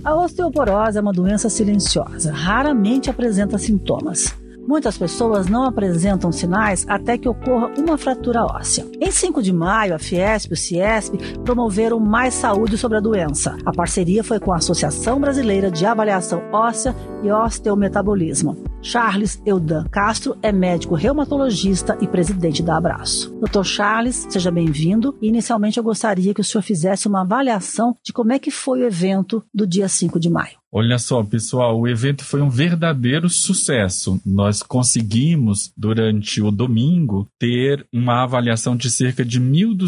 A osteoporose é uma doença silenciosa, raramente apresenta sintomas. Muitas pessoas não apresentam sinais até que ocorra uma fratura óssea. Em 5 de maio, a Fiesp e o Ciesp promoveram Mais Saúde sobre a doença. A parceria foi com a Associação Brasileira de Avaliação Óssea e Osteometabolismo. Charles Eldan Castro é médico reumatologista e presidente da Abraço. Dr. Charles, seja bem-vindo. Inicialmente eu gostaria que o senhor fizesse uma avaliação de como é que foi o evento do dia 5 de maio. Olha só, pessoal, o evento foi um verdadeiro sucesso. Nós conseguimos, durante o domingo, ter uma avaliação de cerca de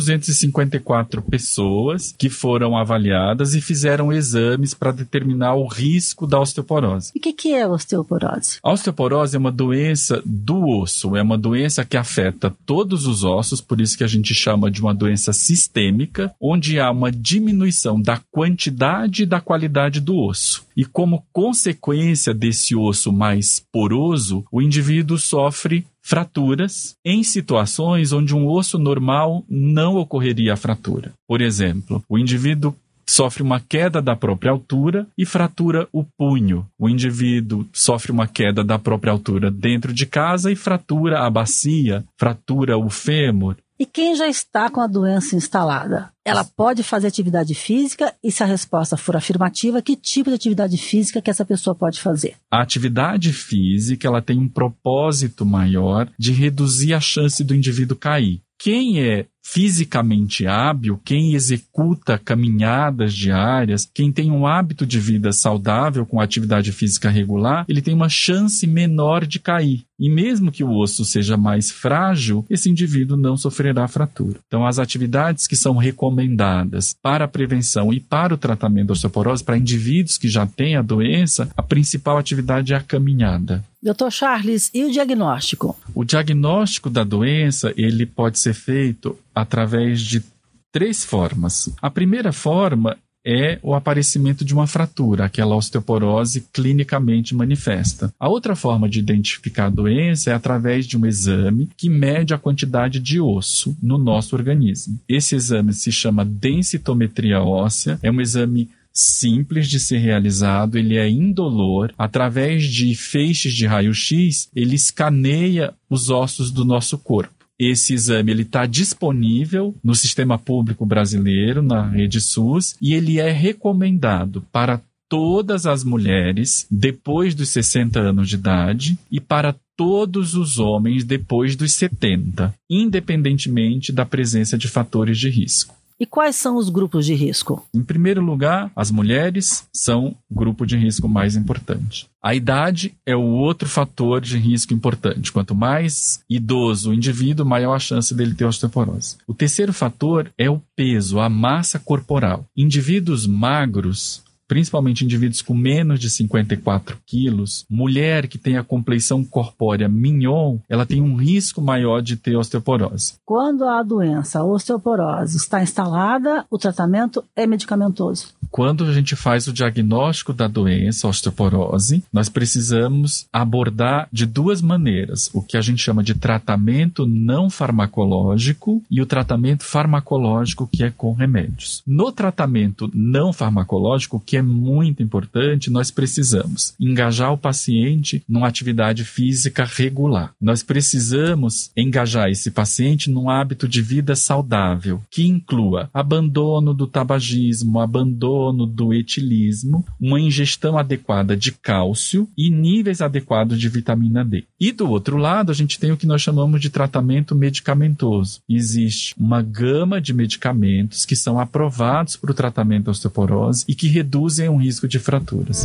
1.254 pessoas que foram avaliadas e fizeram exames para determinar o risco da osteoporose. E o que é a osteoporose? A osteoporose é uma doença do osso, é uma doença que afeta todos os ossos, por isso que a gente chama de uma doença sistêmica, onde há uma diminuição da quantidade e da qualidade do osso. E como consequência desse osso mais poroso, o indivíduo sofre fraturas em situações onde um osso normal não ocorreria a fratura. Por exemplo, o indivíduo sofre uma queda da própria altura e fratura o punho. O indivíduo sofre uma queda da própria altura dentro de casa e fratura a bacia, fratura o fêmur. E quem já está com a doença instalada? Ela pode fazer atividade física e, se a resposta for afirmativa, que tipo de atividade física que essa pessoa pode fazer? A atividade física ela tem um propósito maior de reduzir a chance do indivíduo cair. Quem é fisicamente hábil, quem executa caminhadas diárias, quem tem um hábito de vida saudável com atividade física regular, ele tem uma chance menor de cair. E mesmo que o osso seja mais frágil, esse indivíduo não sofrerá fratura. Então, as atividades que são recomendadas para a prevenção e para o tratamento da osteoporose, para indivíduos que já têm a doença, a principal atividade é a caminhada. Dr. Charles, e o diagnóstico? O diagnóstico da doença, ele pode ser feito através de 3 formas. A primeira forma é o aparecimento de uma fratura, aquela osteoporose clinicamente manifesta. A outra forma de identificar a doença é através de um exame que mede a quantidade de osso no nosso organismo. Esse exame se chama densitometria óssea, é um exame simples de ser realizado, ele é indolor. Através de feixes de raio-x, ele escaneia os ossos do nosso corpo. Esse exame está disponível no sistema público brasileiro, na rede SUS, e ele é recomendado para todas as mulheres depois dos 60 anos de idade e para todos os homens depois dos 70, independentemente da presença de fatores de risco. E quais são os grupos de risco? Em primeiro lugar, as mulheres são o grupo de risco mais importante. A idade é o outro fator de risco importante. Quanto mais idoso o indivíduo, maior a chance dele ter osteoporose. O terceiro fator é o peso, a massa corporal. Indivíduos magros, principalmente indivíduos com menos de 54 quilos, mulher que tem a compleição corpórea mignon, ela tem um risco maior de ter osteoporose. Quando a doença, a osteoporose, está instalada, o tratamento é medicamentoso? Quando a gente faz o diagnóstico da doença, osteoporose, nós precisamos abordar de 2 maneiras, o que a gente chama de tratamento não farmacológico e o tratamento farmacológico, que é com remédios. No tratamento não farmacológico, que é muito importante, nós precisamos engajar o paciente numa atividade física regular. Nós precisamos engajar esse paciente num hábito de vida saudável, que inclua abandono do tabagismo, abandono do etilismo, uma ingestão adequada de cálcio e níveis adequados de vitamina D. E do outro lado, a gente tem o que nós chamamos de tratamento medicamentoso. Existe uma gama de medicamentos que são aprovados para o tratamento da osteoporose e que reduzem o risco de fraturas.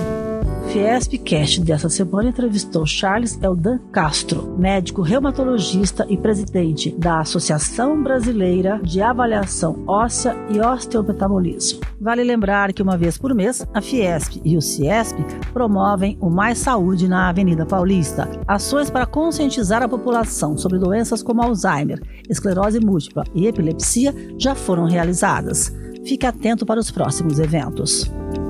Fiespcast dessa semana entrevistou Charles Eldan Castro, médico reumatologista e presidente da Associação Brasileira de Avaliação Óssea e Osteometabolismo. Vale lembrar que uma vez por mês, a Fiesp e o Ciesp promovem o Mais Saúde na Avenida Paulista. Ações para conscientizar a população sobre doenças como Alzheimer, esclerose múltipla e epilepsia já foram realizadas. Fique atento para os próximos eventos.